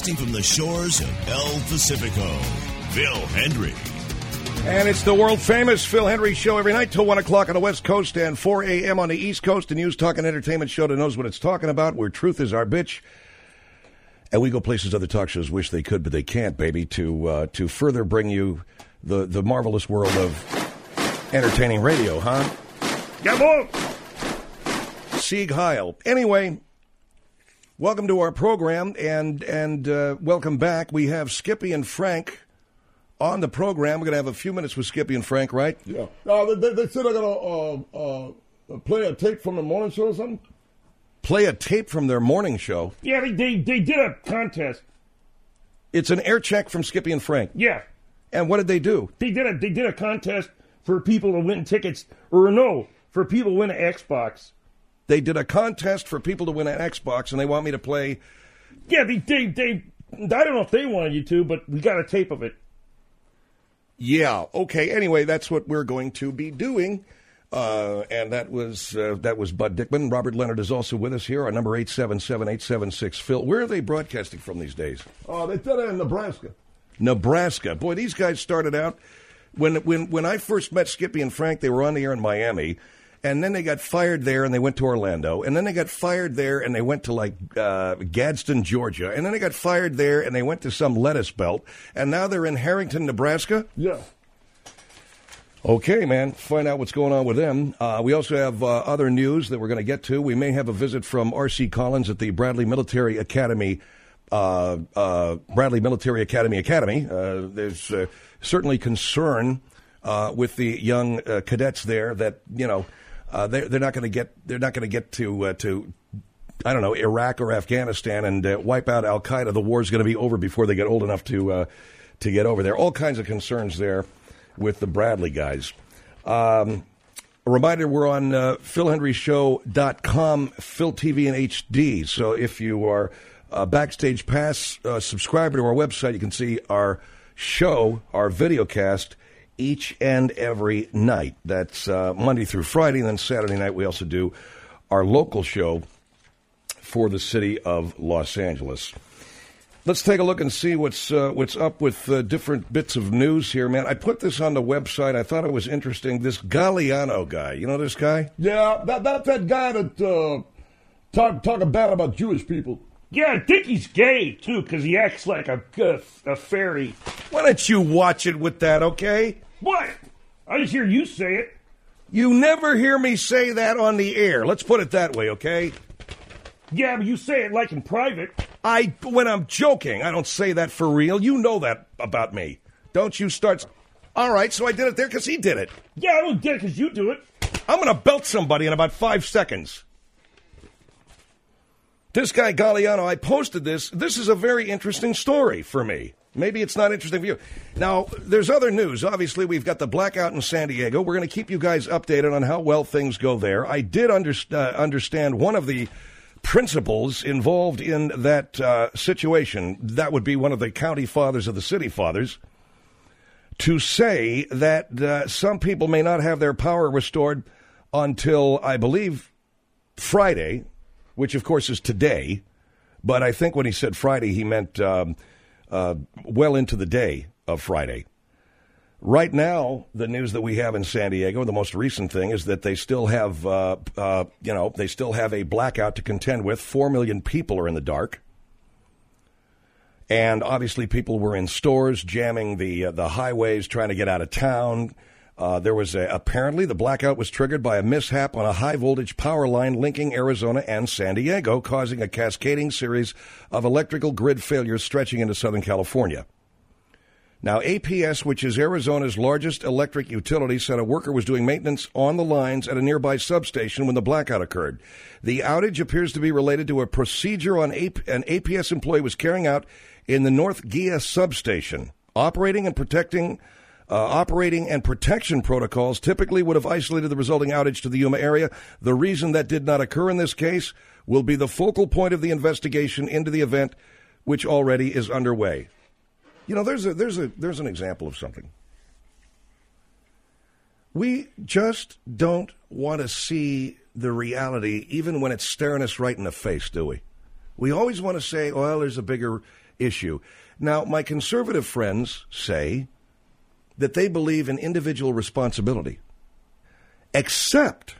broadcasting from the shores of El Pacifico, Phil Hendry. And it's the world-famous Phil Hendry Show every night till 1 o'clock on the West Coast and 4 a.m. on the East Coast. The news, talk, and entertainment show that knows what it's talking about, where truth is our bitch. And we go places other talk shows wish they could, but they can't, baby, to further bring you the marvelous world of entertaining radio, huh? Yeah, boy! Sieg Heil. Anyway, welcome to our program, and welcome back. We have Skippy and Frank on the program. We're going to have a few minutes with Skippy and Frank, right? Yeah. They said they're going to play a tape from the morning show or something? Play a tape from their morning show? Yeah, they did a contest. It's an air check from Skippy and Frank? Yeah. And what did they do? They did a contest for people to win tickets, or no, for people to win an Xbox. They did a contest for people to win an Xbox, and they want me to play... Yeah, they I don't know if they wanted you to, but we got a tape of it. Yeah, okay. Anyway, that's what we're going to be doing. And that was Bud Dickman. Robert Leonard is also with us here. Our number 877-876-PHIL. Where are they broadcasting from these days? They did it in Nebraska. Nebraska. Boy, these guys started out... When I first met Skippy and Frank, they were on the air in Miami. And then they got fired there, and they went to Orlando. And then they got fired there, and they went to, Gadsden, Georgia. And then they got fired there, and they went to some lettuce belt. And now they're in Harrington, Nebraska? Yeah. Okay, man. Find out what's going on with them. We also have other news that we're going to get to. We may have a visit from R.C. Collins at the Bradley Military Academy. Bradley Military Academy. There's certainly concern with the young cadets there that, they're not going to get to I don't know, Iraq or Afghanistan and wipe out Al Qaeda. The war's going to be over before they get old enough to get over there. All kinds of concerns there with the Bradley guys. A reminder, we're on PhilHenryShow.com, Phil TV in HD. So if you are a Backstage Pass subscriber to our website, you can see our show, our videocast, each and every night. That's Monday through Friday, and then Saturday night we also do our local show for the city of Los Angeles. Let's take a look and see what's up with different bits of news here, man. I put this on the website. I thought it was interesting. This Galliano guy, you know this guy? Yeah, that's that guy that talking bad about Jewish people. Yeah, I think he's gay, too, because he acts like a fairy. Why don't you watch it with that, okay? What? I just hear you say it. You never hear me say that on the air. Let's put it that way, okay? Yeah, but you say it like in private. When I'm joking, I don't say that for real. You know that about me. Don't you start... All right, so I did it there because he did it. Yeah, I don't get it because you do it. I'm going to belt somebody in about 5 seconds. This guy, Galliano, I posted this. This is a very interesting story for me. Maybe it's not interesting for you. Now, there's other news. Obviously, we've got the blackout in San Diego. We're going to keep you guys updated on how well things go there. I did understand one of the principals involved in that situation. That would be one of the county fathers of the city fathers, to say that some people may not have their power restored until, I believe, Friday, which, of course, is today. But I think when he said Friday, he meant well into the day of Friday. Right now, the news that we have in San Diego, the most recent thing, is that they still have, they still have a blackout to contend with. 4 million people are in the dark. And obviously people were in stores, jamming the highways, trying to get out of town. There was apparently the blackout was triggered by a mishap on a high-voltage power line linking Arizona and San Diego, causing a cascading series of electrical grid failures stretching into Southern California. Now, APS, which is Arizona's largest electric utility, said a worker was doing maintenance on the lines at a nearby substation when the blackout occurred. The outage appears to be related to a procedure an APS employee was carrying out in the North Gia substation. Operating and protection protocols typically would have isolated the resulting outage to the Yuma area. The reason that did not occur in this case will be the focal point of the investigation into the event, which already is underway. You know, there's an example of something. We just don't want to see the reality, even when it's staring us right in the face, do we? We always want to say, well, there's a bigger issue. Now, my conservative friends say that they believe in individual responsibility, except,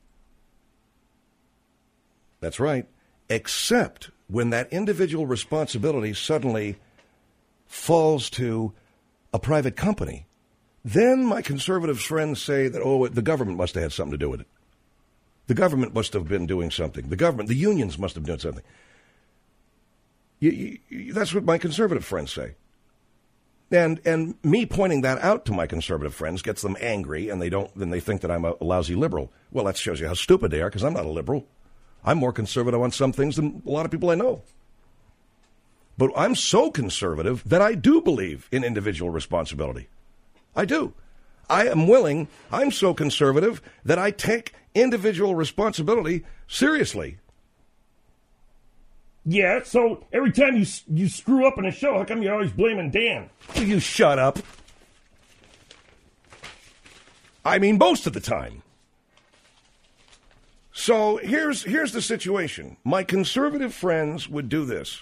that's right, except when that individual responsibility suddenly falls to a private company. Then my conservative friends say that, oh, the government must have had something to do with it. The government must have been doing something. The unions must have been doing something. That's what my conservative friends say. And me pointing that out to my conservative friends gets them angry, and then they think that I'm a lousy liberal. Well, that shows you how stupid they are, because I'm not a liberal. I'm more conservative on some things than a lot of people I know. But I'm so conservative that I do believe in individual responsibility. I do. I'm so conservative that I take individual responsibility seriously. Yeah, so every time you screw up in a show, how come you're always blaming Dan? You shut up. I mean, most of the time. So here's the situation. My conservative friends would do this.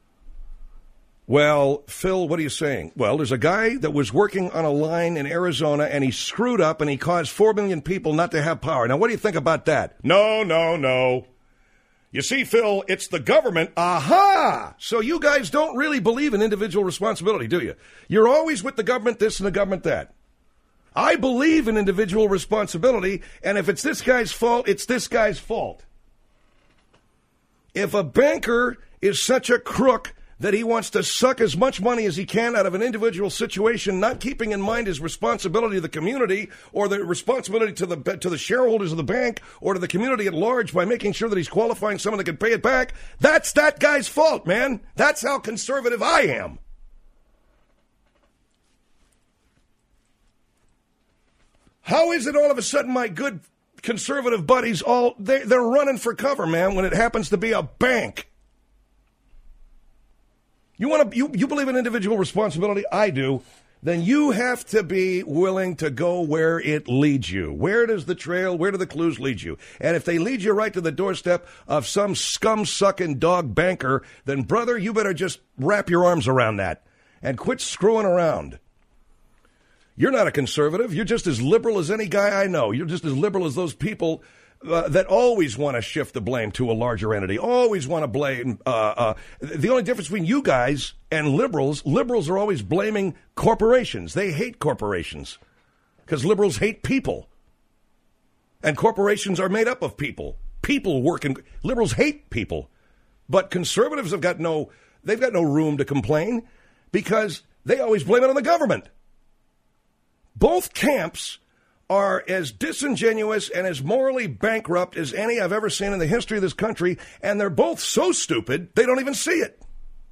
Well, Phil, what are you saying? Well, there's a guy that was working on a line in Arizona, and he screwed up, and he caused 4 million people not to have power. Now, what do you think about that? No. You see, Phil, it's the government. Aha! So you guys don't really believe in individual responsibility, do you? You're always with the government this and the government that. I believe in individual responsibility, and if it's this guy's fault, it's this guy's fault. If a banker is such a crook that he wants to suck as much money as he can out of an individual situation, not keeping in mind his responsibility to the community or the responsibility to the shareholders of the bank or to the community at large by making sure that he's qualifying someone that can pay it back, that's that guy's fault, man. That's how conservative I am. How is it all of a sudden my good conservative buddies they're running for cover, man, when it happens to be a bank? You believe in individual responsibility? I do. Then you have to be willing to go where it leads you. Where do the clues lead you? And if they lead you right to the doorstep of some scum-sucking dog banker, then, brother, you better just wrap your arms around that and quit screwing around. You're not a conservative. You're just as liberal as any guy I know. You're just as liberal as those people that always want to shift the blame to a larger entity, always want to blame. The only difference between you guys and liberals are always blaming corporations. They hate corporations because liberals hate people. And corporations are made up of people. People work in, liberals hate people. But conservatives have got no room to complain because they always blame it on the government. Both camps are as disingenuous and as morally bankrupt as any I've ever seen in the history of this country, and they're both so stupid they don't even see it.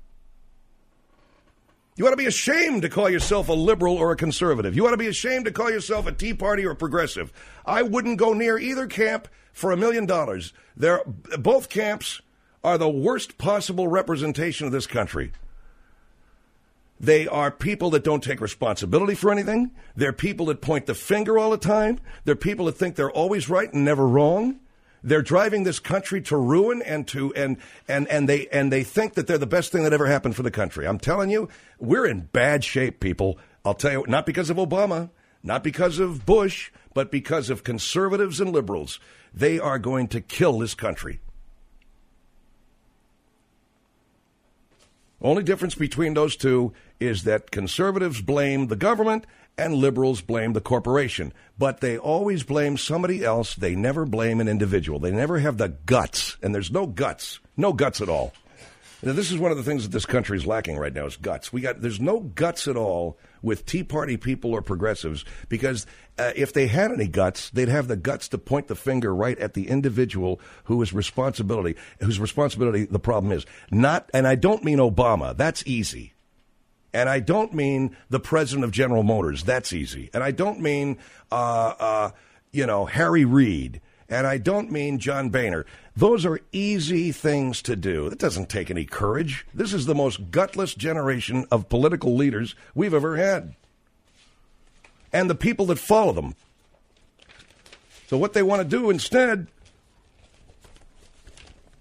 You ought to be ashamed to call yourself a liberal or a conservative. You ought to be ashamed to call yourself a Tea Party or a progressive. I wouldn't go near either camp for $1 million. Both camps are the worst possible representation of this country. They are people that don't take responsibility for anything. They're people that point the finger all the time. They're people that think they're always right and never wrong. They're driving this country to ruin and they think that they're the best thing that ever happened for the country. I'm telling you, we're in bad shape, people. I'll tell you, not because of Obama, not because of Bush, but because of conservatives and liberals. They are going to kill this country. Only difference between those two is that conservatives blame the government and liberals blame the corporation. But they always blame somebody else. They never blame an individual. They never have the guts. And there's no guts. No guts at all. Now, this is one of the things that this country is lacking right now is guts. There's no guts at all with Tea Party people or progressives because if they had any guts, they'd have the guts to point the finger right at the individual whose responsibility the problem is. And I don't mean Obama. That's easy. And I don't mean the president of General Motors. That's easy. And I don't mean, Harry Reid. And I don't mean John Boehner. Those are easy things to do. It doesn't take any courage. This is the most gutless generation of political leaders we've ever had. And the people that follow them. So what they want to do instead,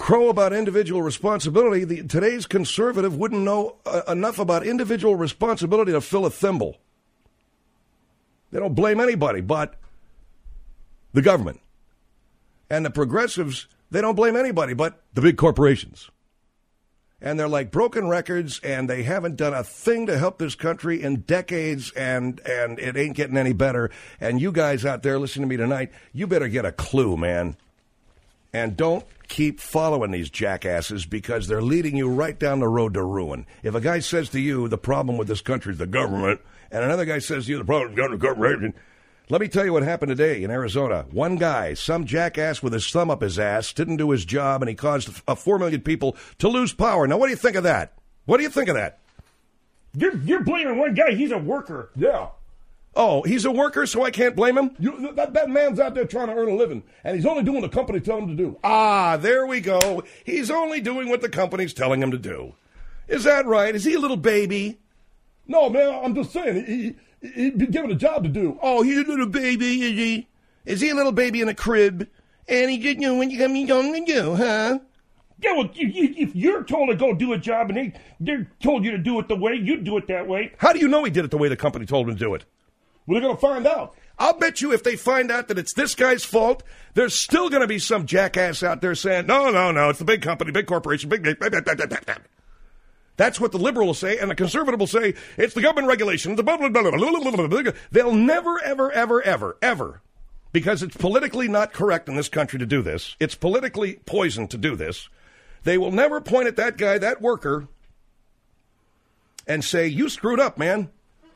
crow about individual responsibility. Today's conservative wouldn't know enough about individual responsibility to fill a thimble. They don't blame anybody but the government. And the progressives, they don't blame anybody but the big corporations. And they're like broken records, and they haven't done a thing to help this country in decades, and it ain't getting any better. And you guys out there listening to me tonight, you better get a clue, man. And don't keep following these jackasses, because they're leading you right down the road to ruin. If a guy says to you, the problem with this country is the government, and another guy says to you, the problem is the government, let me tell you what happened today in Arizona. One guy, some jackass with his thumb up his ass, didn't do his job, and he caused 4 million people to lose power. Now, what do you think of that? What do you think of that? You're blaming one guy. He's a worker. Yeah. Oh, he's a worker, so I can't blame him? That man's out there trying to earn a living, and he's only doing what the company tells him to do. Ah, there we go. He's only doing what the company's telling him to do. Is that right? Is he a little baby? No, man, I'm just saying, he'd be given a job to do. Oh, he's a little baby, is he? Is he a little baby in a crib? And he didn't know what you're going to do, huh? Yeah, well, if you're told to go do a job and they're told you to do it the way, you do it that way. How do you know he did it the way the company told him to do it? Well, they're going to find out. I'll bet you if they find out that it's this guy's fault, there's still going to be some jackass out there saying, no, it's the big company, big corporation, big. That's what the liberal will say, and the conservative will say, it's the government regulation, the blah, blah, blah, blah, blah. They'll never, ever, because it's politically not correct in this country to do this. It's politically poisoned to do this. They will never point at that guy, that worker, and say, you screwed up, man.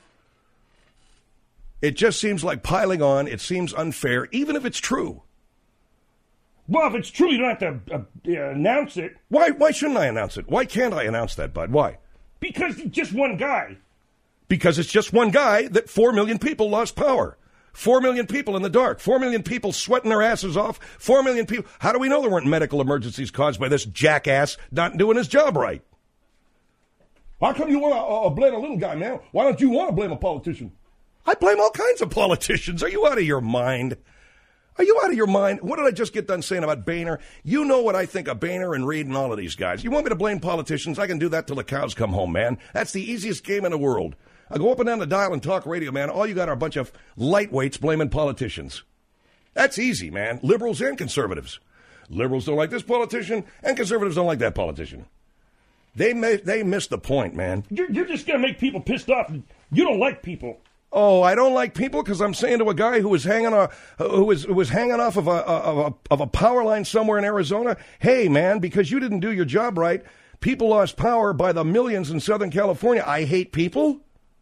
It just seems like piling on. It seems unfair, even if it's true. Well, if it's true, you don't have to announce it. Why shouldn't I announce it? Why can't I announce that, Bud? Why? Because it's just one guy. Because it's just one guy that 4 million people lost power. 4 million people in the dark. 4 million people sweating their asses off. 4 million people. How do we know there weren't medical emergencies caused by this jackass not doing his job right? How come you want to blame a little guy, man? Why don't you want to blame a politician? I blame all kinds of politicians. Are you out of your mind? Are you out of your mind? What did I just get done saying about Boehner? You know what I think of Boehner and Reid and all of these guys. You want me to blame politicians? I can do that till the cows come home, man. That's the easiest game in the world. I go up and down the dial and talk radio, man. All you got are a bunch of lightweights blaming politicians. That's easy, man. Liberals and conservatives. Liberals don't like this politician, and conservatives don't like that politician. They missed the point, man. You're just going to make people pissed off. You don't like people. Oh, I don't like people because I'm saying to a guy who was hanging off of a power line somewhere in Arizona, hey, man, because you didn't do your job right, people lost power by the millions in Southern California. I hate people.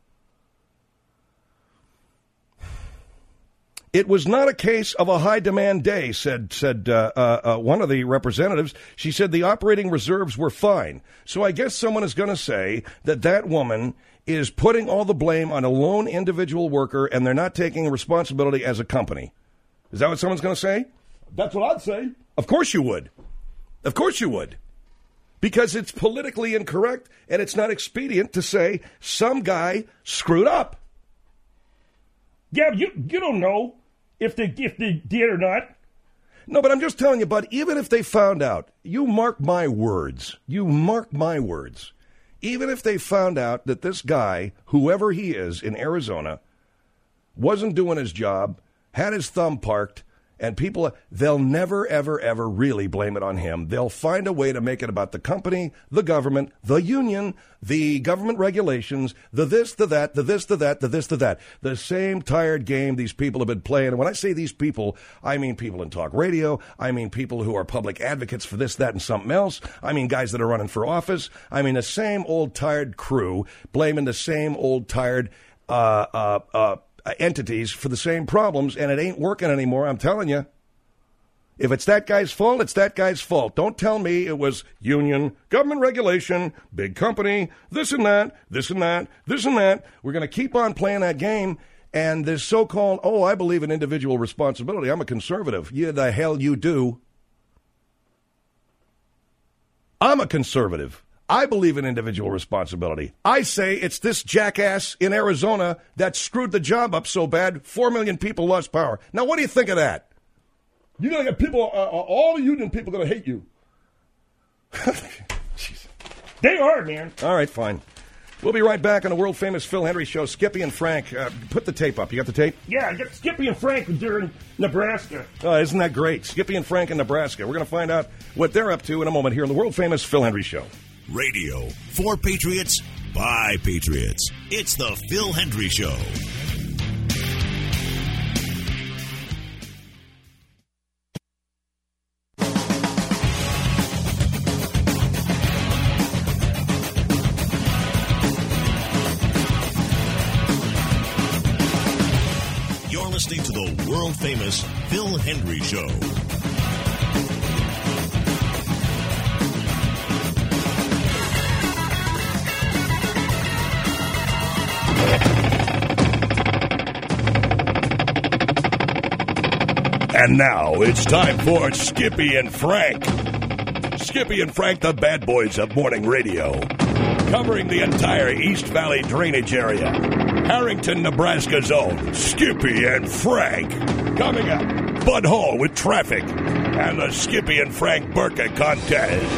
It was not a case of a high-demand day, said one of the representatives. She said the operating reserves were fine. So I guess someone is going to say that woman is putting all the blame on a lone individual worker, and they're not taking responsibility as a company. Is that what someone's going to say? That's what I'd say. Of course you would. Of course you would. Because it's politically incorrect, and it's not expedient to say some guy screwed up. Yeah, you don't know if they did or not. No, but I'm just telling you, bud, even if they found out, you mark my words, even if they found out that this guy, whoever he is in Arizona, wasn't doing his job, had his thumb parked, and people, they'll never, ever really blame it on him. They'll find a way to make it about the company, the government, the union, the government regulations, the this, the that, the this, the that, the this, the that. The same tired game these people have been playing. And when I say these people, I mean people in talk radio. I mean people who are public advocates for this, that, and something else. I mean guys that are running for office. I mean the same old tired crew blaming the same old tired entities for the same problems, and it ain't working anymore, I'm telling you. If it's that guy's fault, it's that guy's fault. Don't tell me it was union, government regulation, big company, this and that, this and that, this and that. We're going to keep on playing that game, and this so-called, I believe in individual responsibility. I'm a conservative. Yeah, the hell you do. I'm a conservative. I believe in individual responsibility. I say it's this jackass in Arizona that screwed the job up so bad, 4 million people lost power. Now, what do you think of that? You're going to get people, all the union people going to hate you. Jeez. They are, man. All right, fine. We'll be right back on the world-famous Phil Hendry Show. Skippy and Frank, put the tape up. You got the tape? Yeah, I got Skippy and Frank during Nebraska. Oh, isn't that great? Skippy and Frank in Nebraska. We're going to find out what they're up to in a moment here on the world-famous Phil Hendry Show. Radio for Patriots by Patriots. It's the Phil Hendry Show. You're listening to the world-famous Phil Hendry Show. And now it's time for Skippy and Frank. Skippy and Frank, the bad boys of morning radio. Covering the entire East Valley drainage area. Harrington, Nebraska's own Skippy and Frank. Coming up, Bud Hall with traffic. And the Skippy and Frank Burka contest.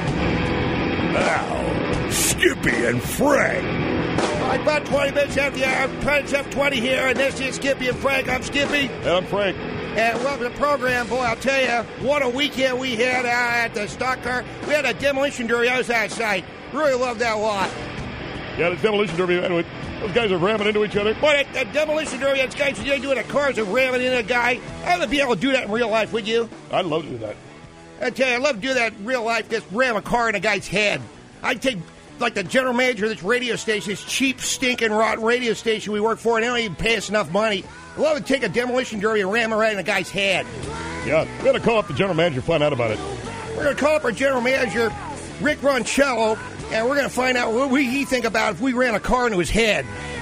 Now, Skippy and Frank. All right, about 20 minutes after the hour, Prince F20 here, and this is Skippy and Frank. I'm Skippy. And I'm Frank. And welcome to the program. Boy, I'll tell you, what a weekend we had out at the stock car. We had a demolition derby. I was outside. Really loved that a lot. Yeah, the demolition derby. Anyway, those guys are ramming into each other. Boy, that demolition derby, those guys today doing the cars and ramming into a guy. I would be able to do that in real life, would you? I'd love to do that. I tell you, I'd love to do that in real life, just ram a car in a guy's head. I'd take, like, the general manager of this radio station, this cheap, stinking, rotten radio station we work for, and they don't even pay us enough money. I'd love to take a demolition derby and ram it right in a guy's head. Yeah, we got to call up the general manager, find out about it. We're going to call up our general manager, Rick Roncello, and we're going to find out what he think about if we ran a car into his head.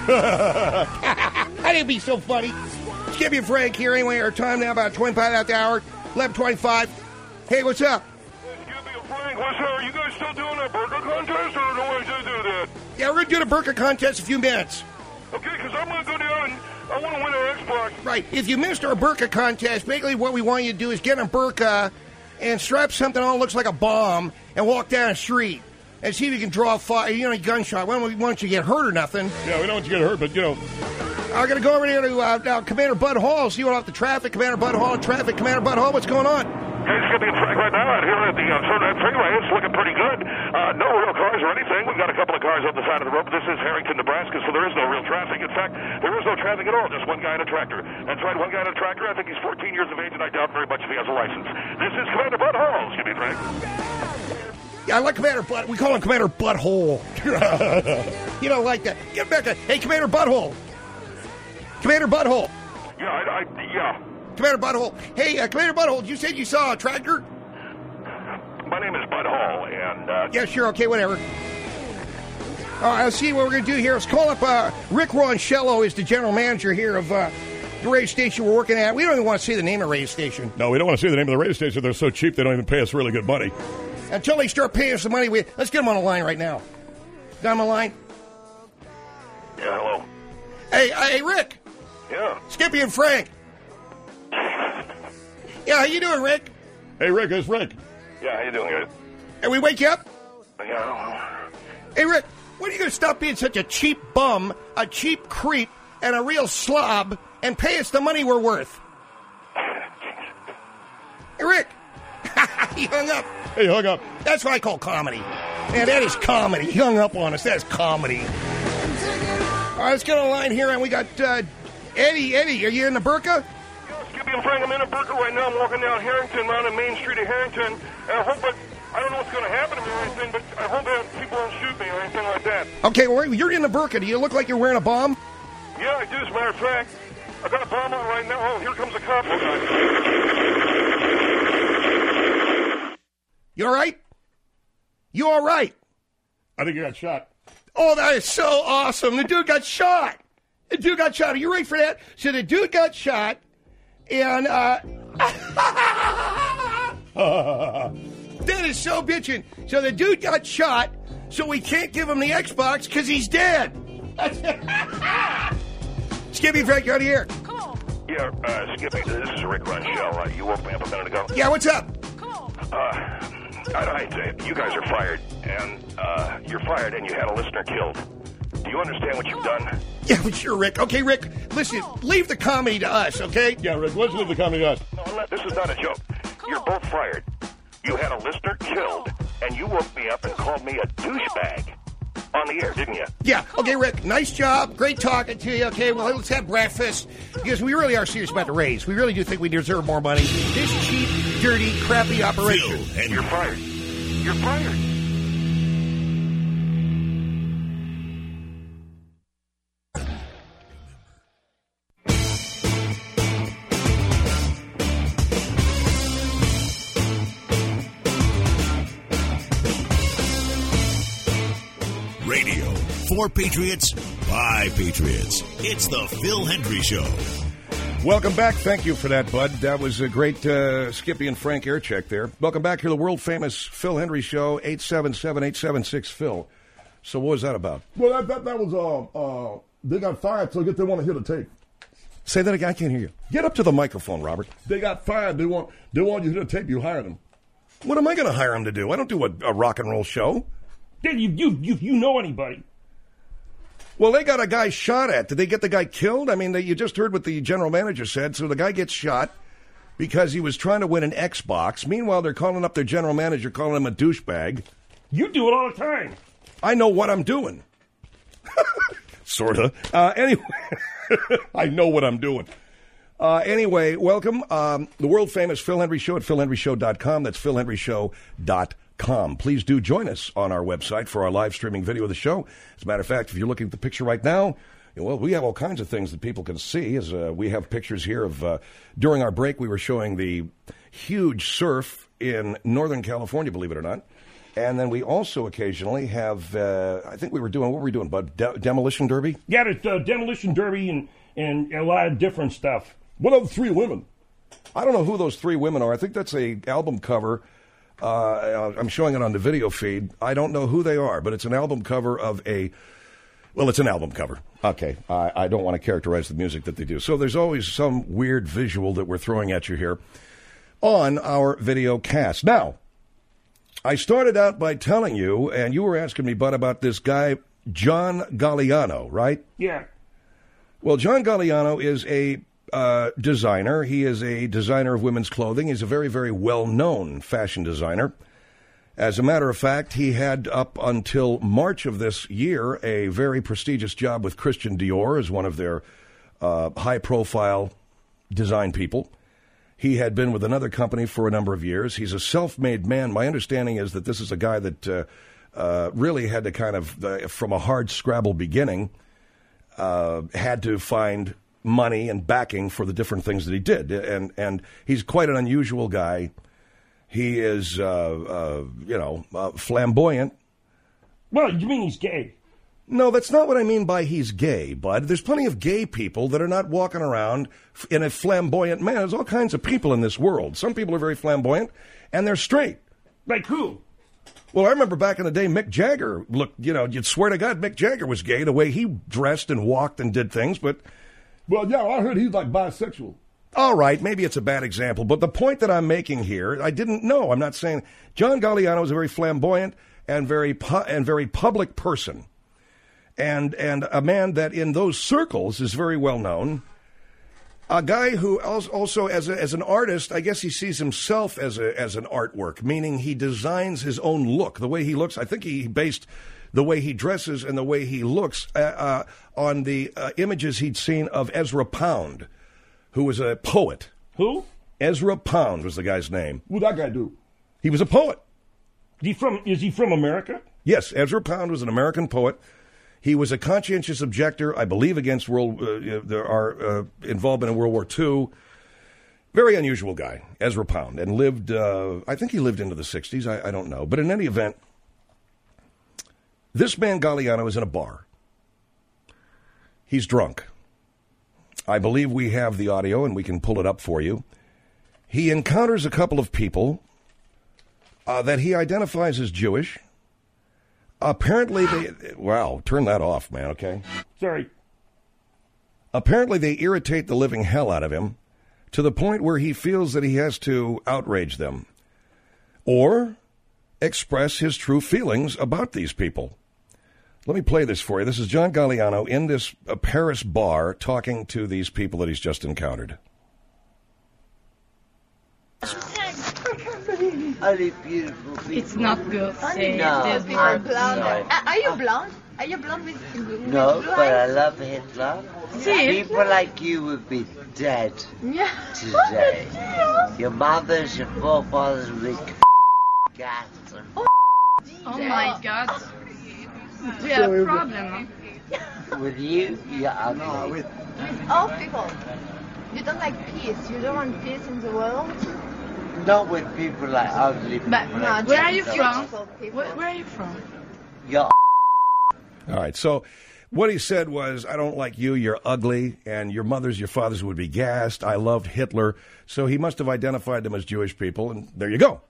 I think it'd be so funny. Skippy and Frank here anyway. Our time now about 25 after the hour, 11:25. Hey, what's up? Skippy and Frank, what's up? Are you guys still doing that burger contest, or do I just do that? Yeah, we're going to do the burger contest in a few minutes. Okay, because I'm going to go down and I want to win an Xbox. Right. If you missed our burka contest, basically what we want you to do is get a burka and strap something on that looks like a bomb and walk down the street and see if you can draw fire, a gunshot. We don't want you to get hurt or nothing. Yeah, we don't want you to get hurt, but, I'm going to go over here to Commander Bud Hall, see what off the traffic. Commander Bud Hall, traffic. Commander Bud Hall, what's going on? Hey, Skippy and Frank, right now out here at the Sunset Freeway. It's looking pretty good. No real cars or anything. We've got a couple of cars on the side of the road. This is Harrington, Nebraska, so there is no real traffic. In fact, there is no traffic at all. Just one guy in a tractor. That's right, one guy in a tractor. I think he's 14 years of age, and I doubt very much if he has a license. This is Commander Bud Hall, Skippy and Frank. Yeah, I like Commander Bud. We call him Commander Butthole. You don't like that. Get back to, hey, Commander Butthole. Commander Butthole. Yeah, yeah. Commander Butthole. Hey, Commander Butthole, you said you saw a tractor? My name is Bud Hall, and... Yeah, sure, okay, whatever. All right, let's see what we're going to do here. Let's call up Rick Roncello is the general manager here of the radio station we're working at. We don't even want to say the name of the radio station. No, we don't want to say the name of the radio station. They're so cheap they don't even pay us really good money. Until they start paying us the money, let's get them on the line right now. Got them on the line? Yeah, hello. Hey, Rick. Yeah. Skippy and Frank. Yeah, how you doing, Rick? Hey, Rick, it's Rick. Yeah, how you doing, guys? Hey, we wake you up? Yeah, I don't know. Hey, Rick, when are you going to stop being such a cheap bum, a cheap creep, and a real slob, and pay us the money we're worth? Hey, Rick. He hung up. Hey, hung up. That's what I call comedy. Man, that is comedy. He hung up on us. That's comedy. All right, let's get on the line here, and we got Eddie. Eddie, are you in the burka? Skippy and Frank, I'm in a burger right now. I'm walking down Harrington, around the main street of Harrington. And I hope I don't know what's going to happen to me or anything, but I hope that people don't shoot me or anything like that. Okay, well, you're in the burka. Do you look like you're wearing a bomb? Yeah, I do, as a matter of fact. I got a bomb on right now. Oh, here comes a cop. You all right? You all right? I think you got shot. Oh, that is so awesome. The dude got shot. Are you ready for that? So the dude got shot, and that is so bitchin'. So the dude got shot, so we can't give him the Xbox because he's dead. Skippy, Frank, you're out of here. Yeah, Skippy, this is Rick Roncello. You woke me up a minute ago. Yeah, what's up? I I hate to say it, you guys are fired. And you're fired and you had a listener killed. Do you understand what you've done? Yeah, but sure, Rick. Okay, Rick, listen, leave the comedy to us, okay? Yeah, Rick, let's leave the comedy to us. No, this is not a joke. You're both fired. You had a listener killed, and you woke me up and called me a douchebag on the air, didn't you? Yeah, okay, Rick, nice job. Great talking to you, okay? Well, let's have breakfast, because we really are serious about the raise. We really do think we deserve more money. This cheap, dirty, crappy operation. And you're fired. You're fired. Radio for Patriots by Patriots. It's the Phil Hendry Show. Welcome back. Thank you for that, Bud. That was a great Skippy and Frank air check there. Welcome back to the world-famous Phil Hendry Show, 877-876-PHIL. So what was that about? Well, that was, they got fired, so I guess they want to hear the tape. Say that again. I can't hear you. Get up to the microphone, Robert. They got fired. They want you to hear the tape. You hired them. What am I going to hire him to do? I don't do a rock and roll show. Did you know anybody? Well, they got a guy shot at. Did they get the guy killed? I mean, you just heard what the general manager said. So the guy gets shot because he was trying to win an Xbox. Meanwhile, they're calling up their general manager, calling him a douchebag. You do it all the time. I know what I'm doing. Sort of. Anyway, I know what I'm doing. Anyway, welcome. The world-famous Phil Hendry Show at philhendryshow.com. That's philhendryshow.com. Please do join us on our website for our live streaming video of the show. As a matter of fact, if you're looking at the picture right now, well, we have all kinds of things that people can see. As we have pictures here of, during our break, we were showing the huge surf in Northern California, believe it or not. And then we also occasionally have, I think what were we doing, Bud? Demolition Derby? Yeah, there's Demolition Derby and a lot of different stuff. What are the three women? I don't know who those three women are. I think that's a album cover. I'm showing it on the video feed. I don't know who they are, but it's an album cover of it's an album cover. Okay, I don't want to characterize the music that they do. So there's always some weird visual that we're throwing at you here on our video cast. Now, I started out by telling you, and you were asking me, Bud, about this guy, John Galliano, right? Yeah. Well, John Galliano is a designer. He is a designer of women's clothing. He's a very, very well-known fashion designer. As a matter of fact, he had up until March of this year a very prestigious job with Christian Dior as one of their high-profile design people. He had been with another company for a number of years. He's a self-made man. My understanding is that this is a guy that really had to kind of, from a hard scrabble beginning, had to find money and backing for the different things that he did. And he's quite an unusual guy. He is, flamboyant. Well, you mean he's gay? No, that's not what I mean by he's gay, Bud. There's plenty of gay people that are not walking around in a flamboyant manner. There's all kinds of people in this world. Some people are very flamboyant, and they're straight. Like who? Well, I remember back in the day, Mick Jagger looked, you'd swear to God Mick Jagger was gay, the way he dressed and walked and did things, but... Well, yeah, I heard he's like bisexual. All right, maybe it's a bad example, but the point that I'm making here, I didn't know. I'm not saying... John Galliano is a very flamboyant and very public person. And a man that in those circles is very well known. A guy who also as an artist, I guess he sees himself as an artwork, meaning he designs his own look. The way he looks, I think he based the way he dresses and the way he looks on the images he'd seen of Ezra Pound, who was a poet. Who? Ezra Pound was the guy's name. What'd that guy do? He was a poet. Is he from America? Yes, Ezra Pound was an American poet. He was a conscientious objector, I believe, against our involvement in World War II. Very unusual guy, Ezra Pound, and lived, I think he lived into the 60s, I don't know. But in any event, this man Galliano is in a bar. He's drunk. I believe we have the audio, and we can pull it up for you. He encounters a couple of people that he identifies as Jewish. Apparently, turn that off, man, okay? Sorry. Apparently, they irritate the living hell out of him to the point where he feels that he has to outrage them. Or express his true feelings about these people. Let me play this for you. This is John Galliano in this Paris bar talking to these people that he's just encountered. Only beautiful people. It's not good. Say No, it. I'm blonde. sorry. Are you blonde? Are you blonde with No, blue but I eyes? love Hitler. See? People like you would be dead Yeah. today. Your mothers, your forefathers would be gassed. Oh my God. We have a problem. With you, yeah, no, with With all people. You don't like peace. You don't want peace in the world. not with people like ugly people. But like where are you yourself. from? Where are you from? You're All right, so what he said was, I don't like you, you're ugly, and your mothers, your fathers would be gassed. I loved Hitler. So he must have identified them as Jewish people, and there you go.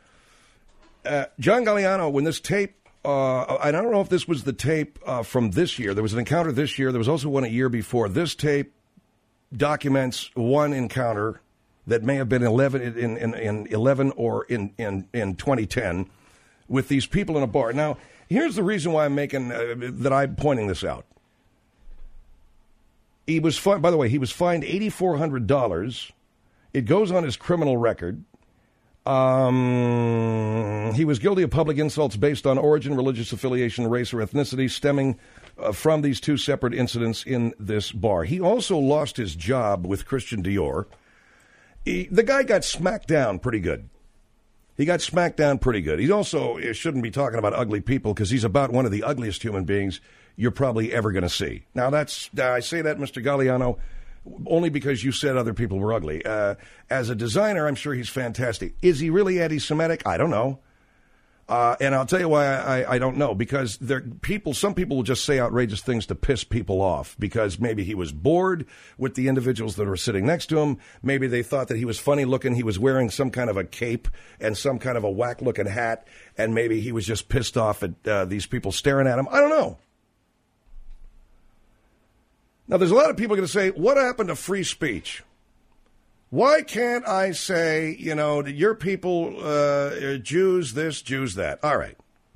John Galliano, when this tape, I don't know if this was the tape from this year. There was an encounter this year. There was also one a year before. This tape documents one encounter that may have been in 11 or in 2010 with these people in a bar. Now, here's the reason why I'm pointing this out. He was fined, by the way, he was fined $8,400. It goes on his criminal record. He was guilty of public insults based on origin, religious affiliation, race, or ethnicity stemming from these two separate incidents in this bar. He also lost his job with Christian Dior. The guy got smacked down pretty good. He got smacked down pretty good. He also shouldn't be talking about ugly people because he's about one of the ugliest human beings you're probably ever going to see. Now, I say that, Mr. Galliano, only because you said other people were ugly. As a designer, I'm sure he's fantastic. Is he really anti-Semitic? I don't know. And I'll tell you why I don't know. Because some people will just say outrageous things to piss people off. Because maybe he was bored with the individuals that were sitting next to him. Maybe they thought that he was funny looking. He was wearing some kind of a cape and some kind of a whack looking hat. And maybe he was just pissed off at these people staring at him. I don't know. Now, there's a lot of people going to say, what happened to free speech? Why can't I say, that your people, Jews this, Jews that? All right.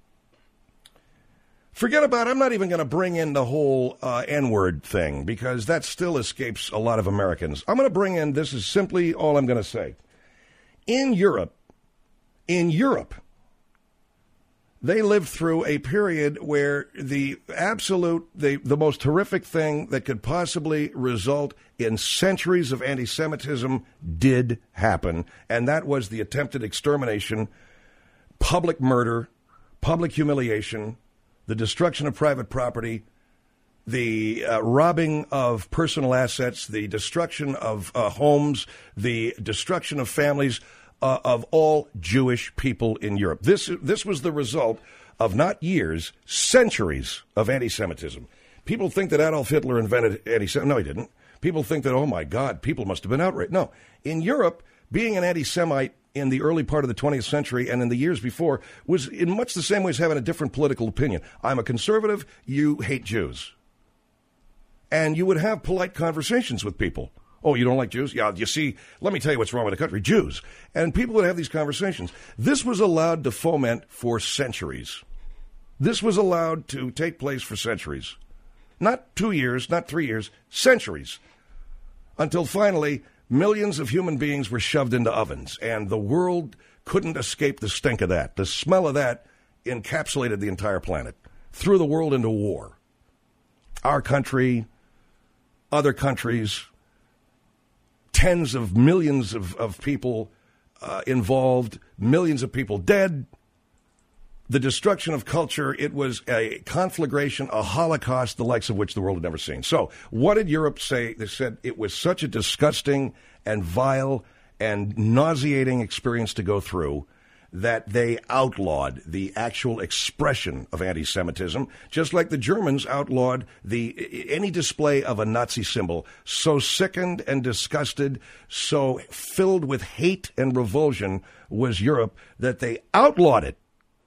Forget about it. I'm not even going to bring in the whole N-word thing because that still escapes a lot of Americans. I'm going to bring in, this is simply all I'm going to say. In Europe, they lived through a period where the most horrific thing that could possibly result in centuries of anti-Semitism did happen, and that was the attempted extermination, public murder, public humiliation, the destruction of private property, the robbing of personal assets, the destruction of homes, the destruction of families, of all Jewish people in Europe. This was the result of not years, centuries of anti-Semitism. People think that Adolf Hitler invented anti-Semitism. No, he didn't. People think that, oh my God, people must have been outraged. No. In Europe, being an anti-Semite in the early part of the 20th century and in the years before was in much the same way as having a different political opinion. I'm a conservative, you hate Jews. And you would have polite conversations with people. Oh, you don't like Jews? Yeah, you see, let me tell you what's wrong with the country. Jews. And people would have these conversations. This was allowed to foment for centuries. This was allowed to take place for centuries. Not 2 years, not 3 years, centuries. Until finally, millions of human beings were shoved into ovens, and the world couldn't escape the stink of that. The smell of that encapsulated the entire planet, threw the world into war. Our country, other countries, tens of millions of people involved, millions of people dead. The destruction of culture, it was a conflagration, a holocaust, the likes of which the world had never seen. So what did Europe say? They said it was such a disgusting and vile and nauseating experience to go through that they outlawed the actual expression of anti-Semitism, just like the Germans outlawed any display of a Nazi symbol. So sickened and disgusted, so filled with hate and revulsion was Europe that they outlawed it.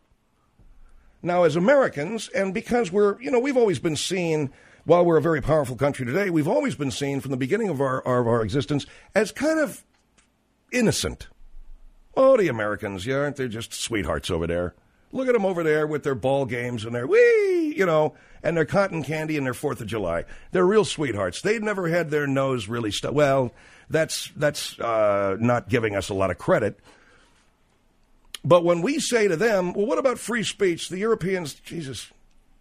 Now, as Americans, and because we've always been seen, while we're a very powerful country today, we've always been seen from the beginning of our existence as kind of innocent. Oh, the Americans, yeah, aren't they just sweethearts over there? Look at them over there with their ball games and their wee, and their cotton candy and their 4th of July. They're real sweethearts. They never had their nose really stuck. Well, that's not giving us a lot of credit. But when we say to them, well, what about free speech? The Europeans, Jesus.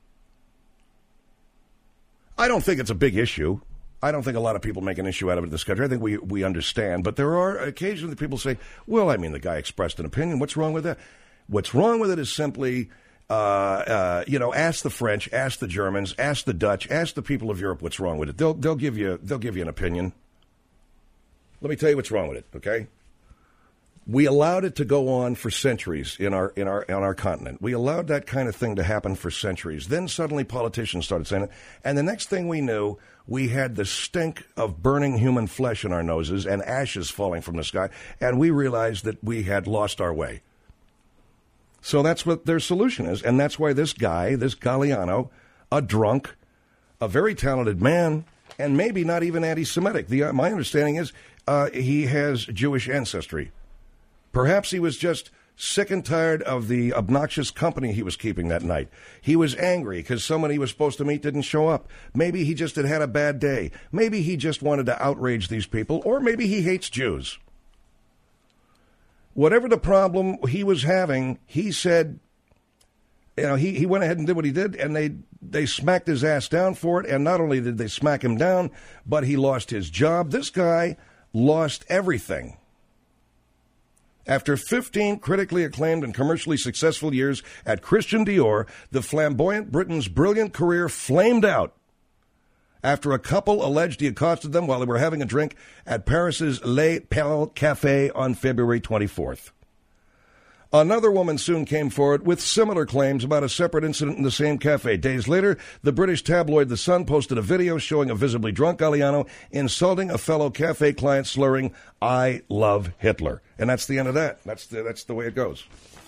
I don't think it's a big issue. I don't think a lot of people make an issue out of it in this country. I think we understand. But there are occasions that people say, well, I mean, the guy expressed an opinion. What's wrong with that? What's wrong with it is simply, ask the French, ask the Germans, ask the Dutch, ask the people of Europe what's wrong with it. They'll give you an opinion. Let me tell you what's wrong with it, okay? We allowed it to go on for centuries in our continent. We allowed that kind of thing to happen for centuries. Then suddenly politicians started saying it, and the next thing we knew, we had the stink of burning human flesh in our noses and ashes falling from the sky, and we realized that we had lost our way. So that's what their solution is, and that's why this guy, this Galliano, a drunk, a very talented man, and maybe not even anti-Semitic. My understanding is he has Jewish ancestry. Perhaps he was just sick and tired of the obnoxious company he was keeping that night. He was angry because someone he was supposed to meet didn't show up. Maybe he just had a bad day. Maybe he just wanted to outrage these people, or maybe he hates Jews. Whatever the problem he was having, he said, he went ahead and did what he did, and they smacked his ass down for it. And not only did they smack him down, but he lost his job. This guy lost everything. After 15 critically acclaimed and commercially successful years at Christian Dior, the flamboyant Briton's brilliant career flamed out after a couple alleged he accosted them while they were having a drink at Paris's Les Perles Café on February 24th. Another woman soon came forward with similar claims about a separate incident in the same cafe. Days later, the British tabloid The Sun posted a video showing a visibly drunk Galliano insulting a fellow cafe client, slurring, "I love Hitler." And that's the end of that. That's the way it goes.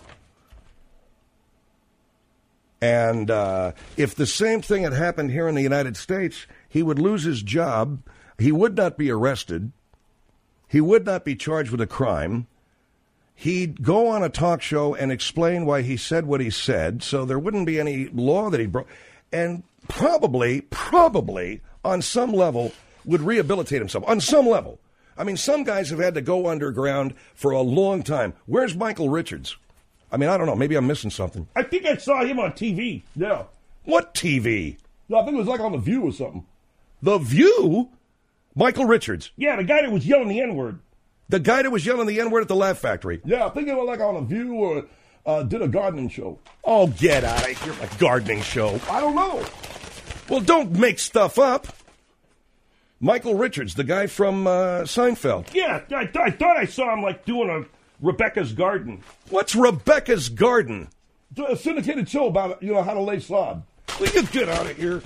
And if the same thing had happened here in the United States, he would lose his job. He would not be arrested. He would not be charged with a crime. He'd go on a talk show and explain why he said what he said, so there wouldn't be any law that he broke. And probably, on some level, would rehabilitate himself. On some level. I mean, some guys have had to go underground for a long time. Where's Michael Richards? I mean, I don't know. Maybe I'm missing something. I think I saw him on TV. Yeah. What TV? No, I think it was like on The View or something. The View? Michael Richards? Yeah, the guy that was yelling the N-word. The guy that was yelling the N-word at the Laugh Factory? Yeah, I think it was like on The View or did a gardening show. Oh, get out of here. A gardening show. I don't know. Well, don't make stuff up. Michael Richards, the guy from Seinfeld. Yeah, I thought I saw him like doing a Rebecca's Garden. What's Rebecca's Garden? It's a syndicated show about, how to lay sod. Will you get out of here?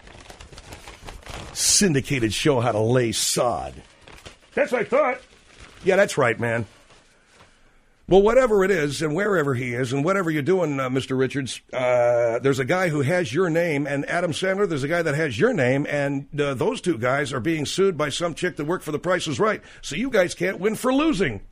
Syndicated show how to lay sod. That's what I thought. Yeah, that's right, man. Well, whatever it is, and wherever he is, and whatever you're doing, Mr. Richards, there's a guy who has your name, and Adam Sandler, there's a guy that has your name, and those two guys are being sued by some chick that worked for The Price is Right. So you guys can't win for losing.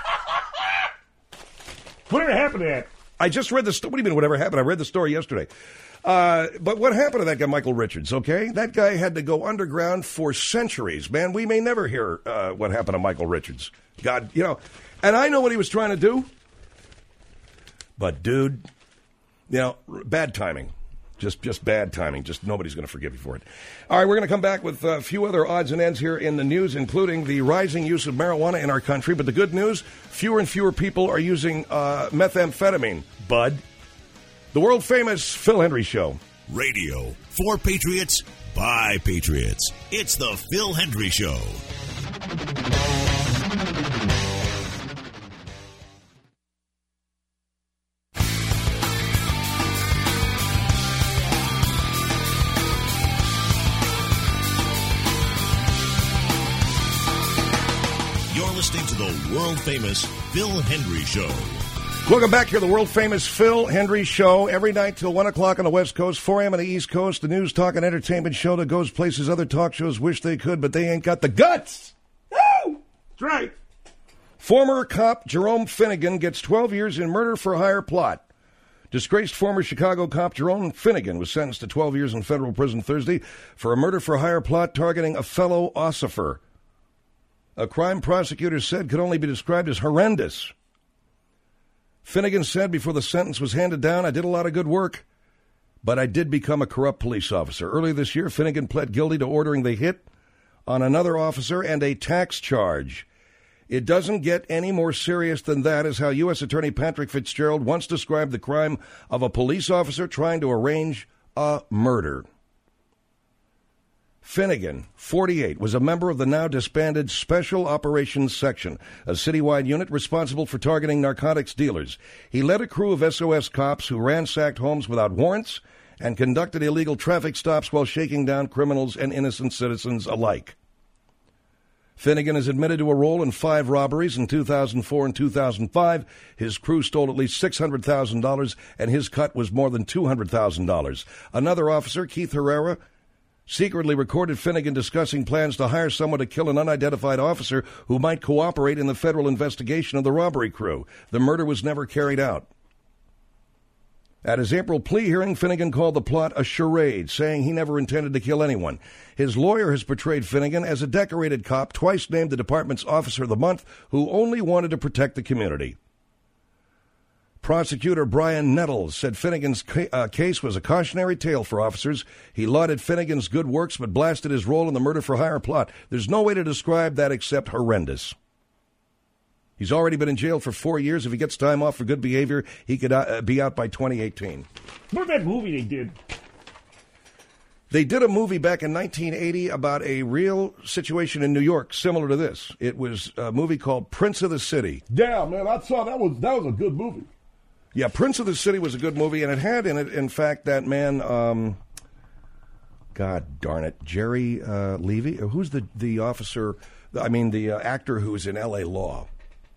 Whatever happened to that? I just read the story. What do you mean, whatever happened? I read the story yesterday. But what happened to that guy, Michael Richards, okay? That guy had to go underground for centuries, man. We may never hear what happened to Michael Richards. God, and I know what he was trying to do. But, dude, bad timing. Just bad timing. Just nobody's going to forgive you for it. All right, we're going to come back with a few other odds and ends here in the news, including the rising use of marijuana in our country. But the good news, fewer and fewer people are using methamphetamine, bud. The world-famous Phil Hendrie Show. Radio for Patriots by Patriots. It's the Phil Hendrie Show. You're listening to the world-famous Phil Hendrie Show. Welcome back to the world-famous Phil Hendrie Show. Every night till 1 o'clock on the West Coast, 4 a.m. on the East Coast, the news, talk, and entertainment show that goes places other talk shows wish they could, but they ain't got the guts. Woo! That's right. Former cop Jerome Finnegan gets 12 years in murder-for-hire plot. Disgraced former Chicago cop Jerome Finnegan was sentenced to 12 years in federal prison Thursday for a murder-for-hire plot targeting a fellow ossifer. A crime prosecutors said could only be described as horrendous. Finnegan said before the sentence was handed down, "I did a lot of good work, but I did become a corrupt police officer." Earlier this year, Finnegan pled guilty to ordering the hit on another officer and a tax charge. It doesn't get any more serious than that, is how U.S. Attorney Patrick Fitzgerald once described the crime of a police officer trying to arrange a murder. Finnegan, 48, was a member of the now disbanded Special Operations Section, a citywide unit responsible for targeting narcotics dealers. He led a crew of SOS cops who ransacked homes without warrants and conducted illegal traffic stops while shaking down criminals and innocent citizens alike. Finnegan has admitted to a role in 5 robberies in 2004 and 2005. His crew stole at least $600,000, and his cut was more than $200,000. Another officer, Keith Herrera, secretly recorded Finnegan discussing plans to hire someone to kill an unidentified officer who might cooperate in the federal investigation of the robbery crew. The murder was never carried out. At his April plea hearing, Finnegan called the plot a charade, saying he never intended to kill anyone. His lawyer has portrayed Finnegan as a decorated cop, twice named the department's Officer of the Month, who only wanted to protect the community. Prosecutor Brian Nettles said Finnegan's case was a cautionary tale for officers. He lauded Finnegan's good works but blasted his role in the murder-for-hire plot. There's no way to describe that except horrendous. He's already been in jail for 4 years. If he gets time off for good behavior, he could be out by 2018. What that movie they did? They did a movie back in 1980 about a real situation in New York similar to this. It was a movie called Prince of the City. Yeah, man, I saw that was a good movie. Yeah, Prince of the City was a good movie, and it had in it, in fact, that man, God darn it, Jerry Levy? Who's the officer, the actor who was in L.A. Law?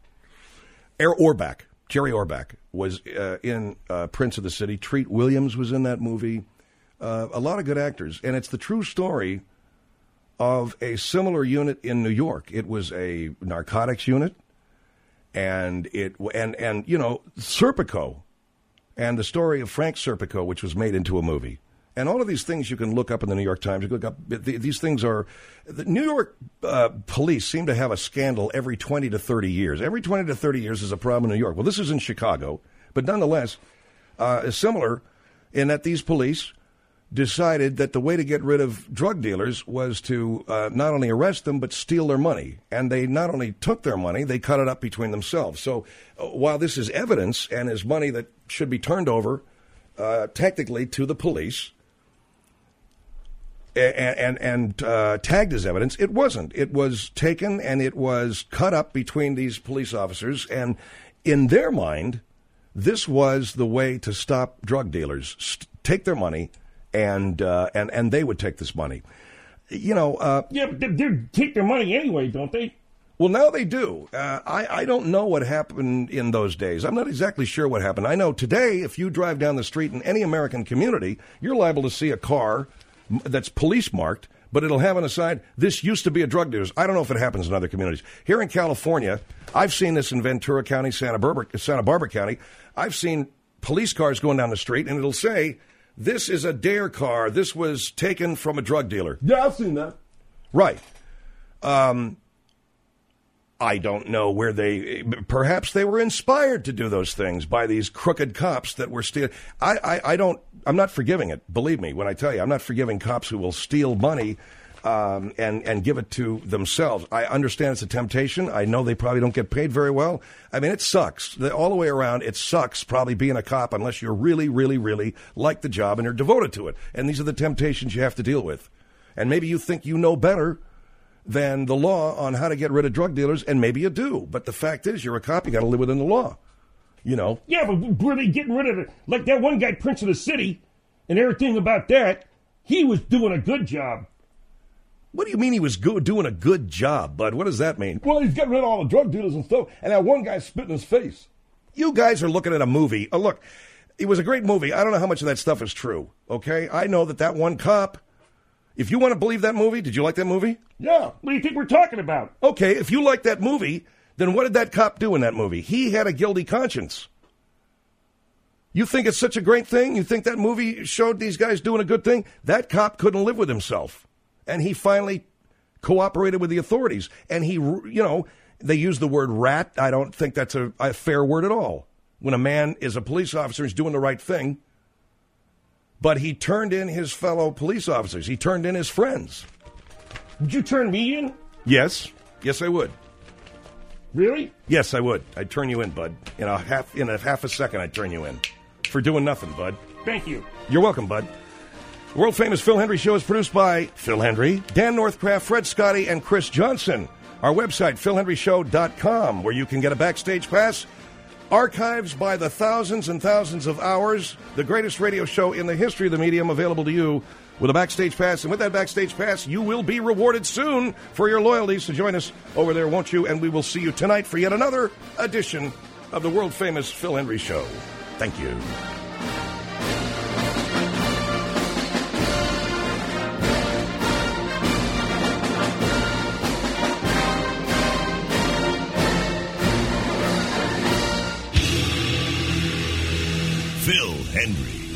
Jerry Orbach was in Prince of the City. Treat Williams was in that movie. A lot of good actors. And it's the true story of a similar unit in New York. It was a narcotics unit. And Serpico. And the story of Frank Serpico, which was made into a movie. And all of these things you can look up in the New York Times. You look up, these things are... The New York police seem to have a scandal every 20 to 30 years. Every 20 to 30 years is a problem in New York. Well, this is in Chicago, but nonetheless, similar in that these police decided that the way to get rid of drug dealers was to not only arrest them, but steal their money. And they not only took their money, they cut it up between themselves. So while this is evidence and is money that should be turned over technically to the police, and tagged as evidence, it wasn't. It was taken and it was cut up between these police officers, and in their mind, this was the way to stop drug dealers. Take their money, and they would take this money. Yeah, but they take their money anyway, don't they? Well, now they do. I don't know what happened in those days. I'm not exactly sure what happened. I know today, if you drive down the street in any American community, you're liable to see a car that's police marked, but it'll have on the side, "This used to be a drug dealer's." I don't know if it happens in other communities. Here in California, I've seen this in Ventura County, Santa Barbara County. I've seen police cars going down the street, and it'll say, "This is a Dare car. This was taken from a drug dealer." Yeah, I've seen that. Right. I don't know where perhaps they were inspired to do those things by these crooked cops that were stealing. I'm not forgiving it. Believe me when I tell you, I'm not forgiving cops who will steal money and give it to themselves. I understand it's a temptation. I know they probably don't get paid very well. I mean, it sucks. All the way around, it sucks probably being a cop unless you're really, really, really like the job and are devoted to it. And these are the temptations you have to deal with. And maybe you think you know better than the law on how to get rid of drug dealers, and maybe you do. But the fact is, you're a cop, you got to live within the law. Yeah, but were they getting rid of it? Like that one guy, Prince of the City, and everything about that, he was doing a good job. What do you mean he was doing a good job, bud? What does that mean? Well, he's getting rid of all the drug dealers and stuff, and that one guy spit in his face. You guys are looking at a movie. Oh, look, it was a great movie. I don't know how much of that stuff is true, okay? I know that one cop... If you want to believe that movie, did you like that movie? Yeah. What do you think we're talking about? Okay, if you like that movie, then what did that cop do in that movie? He had a guilty conscience. You think it's such a great thing? You think that movie showed these guys doing a good thing? That cop couldn't live with himself. And he finally cooperated with the authorities. And he, they use the word rat. I don't think that's a fair word at all. When a man is a police officer, he's doing the right thing. But he turned in his fellow police officers. He turned in his friends. Would you turn me in? Yes. Yes, I would. Really? Yes, I would. I'd turn you in, bud. In a half a second, I'd turn you in. For doing nothing, bud. Thank you. You're welcome, bud. The world-famous Phil Hendry Show is produced by Phil Hendry, Dan Northcraft, Fred Scotty, and Chris Johnson. Our website, philhendryshow.com, where you can get a backstage pass, archives by the thousands and thousands of hours, the greatest radio show in the history of the medium available to you with a backstage pass. And with that backstage pass, you will be rewarded soon for your loyalty. So join us over there, won't you? And we will see you tonight for yet another edition of the world-famous Phil Hendry Show. Thank you. Phil Hendry.